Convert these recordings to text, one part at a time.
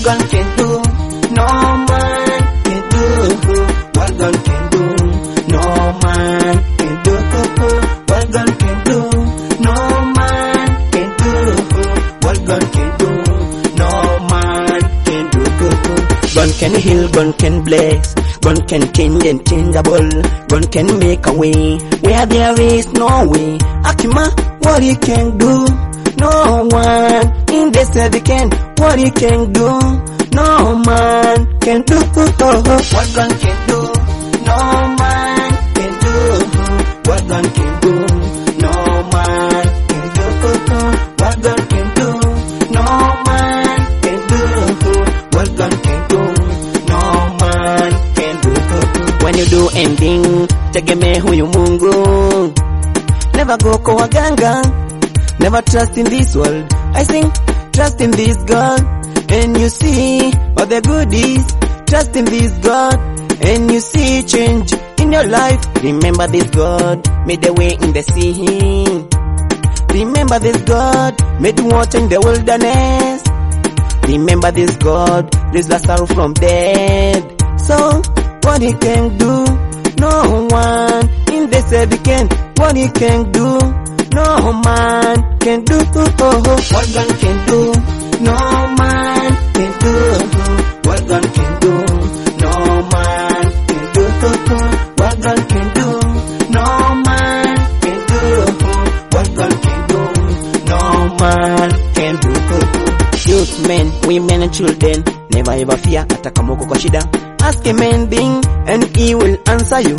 God can do, no man can do. What God can do, no man can do. What God can do, no man can do. What God can do, no man can do. God can heal, God can bless, God can change and changeable. God can make a way where there is no way. Akima, what he can do, no one in this earth can. What he can do, no man can do. What God can do, no man can do. What God can do, no man can do. What God can do, no man can do. What God can do, no man can do. When you do anything, tegemea huyu Mungu. Never go kwa waganga, never trust in this world. I sing, trust in this God, and you see all the goodies. Trust in this God, and you see change in your life. Remember this God made the way in the sea. Remember this God made water in the wilderness. Remember this God raised Lazarus from dead. So what he can do, no one in this earth can. What he can do, no man can do. What God can do, no man can do. What God can do, no man can do. What God can do, no man can do. What God can do, no man can do. Youth, men, women and children, never ever fear hata kama uko kwa shida. Ask a man thing and he will answer you.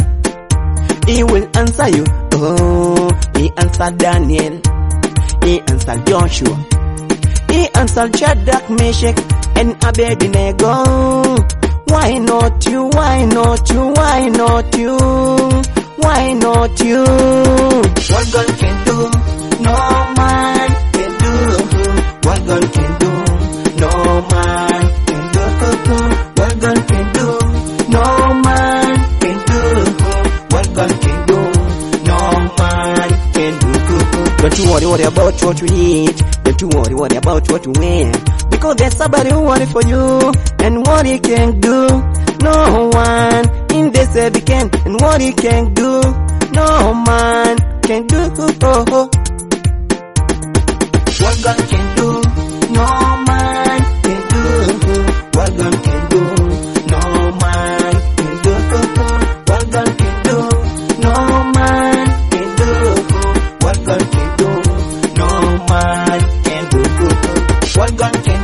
He will answer you. Oh, he answered Daniel. He answered Joshua. He answered Shadrach, Meshach, and Abednego. Why not you? Why not you? Why not you? Why not you? What God can do, no man can do. What God can do, no man can do. What God can do, no man can do. What God can do, no man can do. Don't you worry about what you eat. Don't you worry about what you wear. Because there's somebody who worry for you. And what he can do, no one in this earth can. And what he can do, no man can do. What God can do, no man can do. What God can do, no man can do. What God can do, no man can do. What God can do, no man can do. What God can